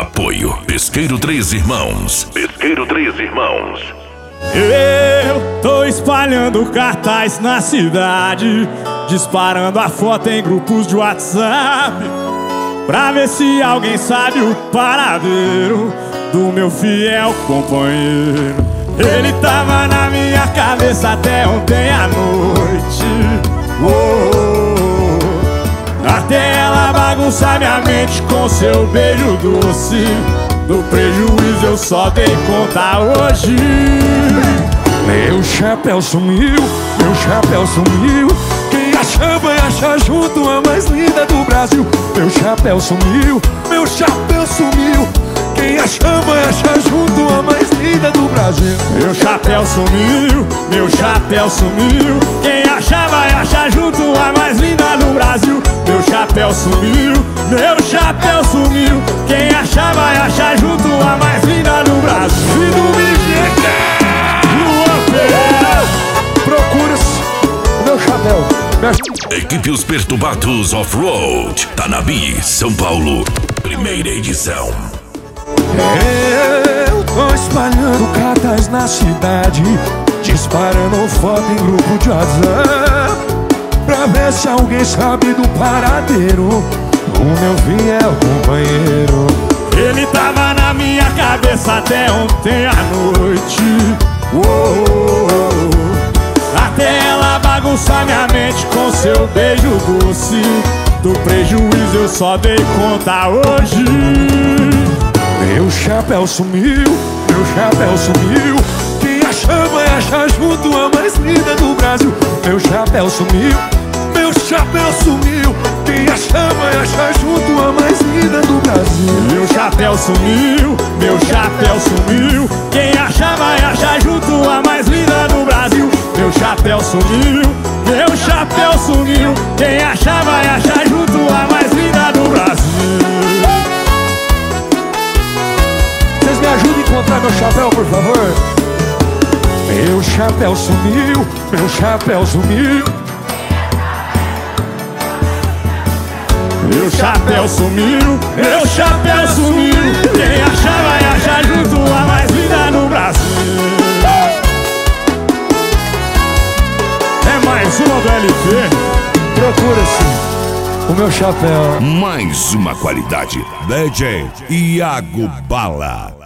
Apoio Pesqueiro Três Irmãos. Pesqueiro Três Irmãos. Eu tô espalhando cartaz na cidade, disparando a foto em grupos de WhatsApp, pra ver se alguém sabe o paradeiro do meu fiel companheiro. Ele tava na minha cabeça até ontem à noite. Até ela bagunçar minha mente com seu beijo doce. Do prejuízo eu só dei conta hoje. Meu chapéu sumiu, meu chapéu sumiu. Quem achar vai achar junto a mais linda do Brasil. Meu chapéu sumiu, meu chapéu sumiu. Quem achar vai achar junto a mais linda do Brasil. Meu chapéu sumiu, meu chapéu sumiu. Quem achar vai achar junto a mais linda do Brasil. Meu chapéu sumiu, meu chapéu sumiu. Quem achar vai achar junto a mais linda do Brasil. E do procura-se o meu chapéu. Equipe Os Perturbados Off-Road, Tanabi, São Paulo. Primeira edição. Eu tô espalhando cartaz na cidade, disparando foto em grupo de WhatsApp, pra ver se alguém sabe do paradeiro do meu fiel companheiro. Ele tava na minha cabeça até ontem à noite. Até ela bagunçar minha mente com seu beijo doce. Do prejuízo eu só dei conta hoje. Meu chapéu sumiu, meu chapéu sumiu. Quem achar vai achar junto a mais linda do Brasil. Meu chapéu sumiu, meu chapéu sumiu. Quem achar vai achar junto a mais linda do Brasil. Meu chapéu sumiu, meu chapéu sumiu. Quem achar vai achar junto a mais linda do Brasil. Meu chapéu sumiu, meu chapéu sumiu. Quem achar vai achar junto a mais linda do Brasil. Me ajuda a encontrar meu chapéu, por favor. Meu chapéu sumiu, meu chapéu sumiu. Meu chapéu sumiu, meu chapéu sumiu. Quem achar vai achar junto a mais linda no Brasil. É mais uma do LP. Procura-se o meu chapéu. Mais uma qualidade. DJ Iago Bala.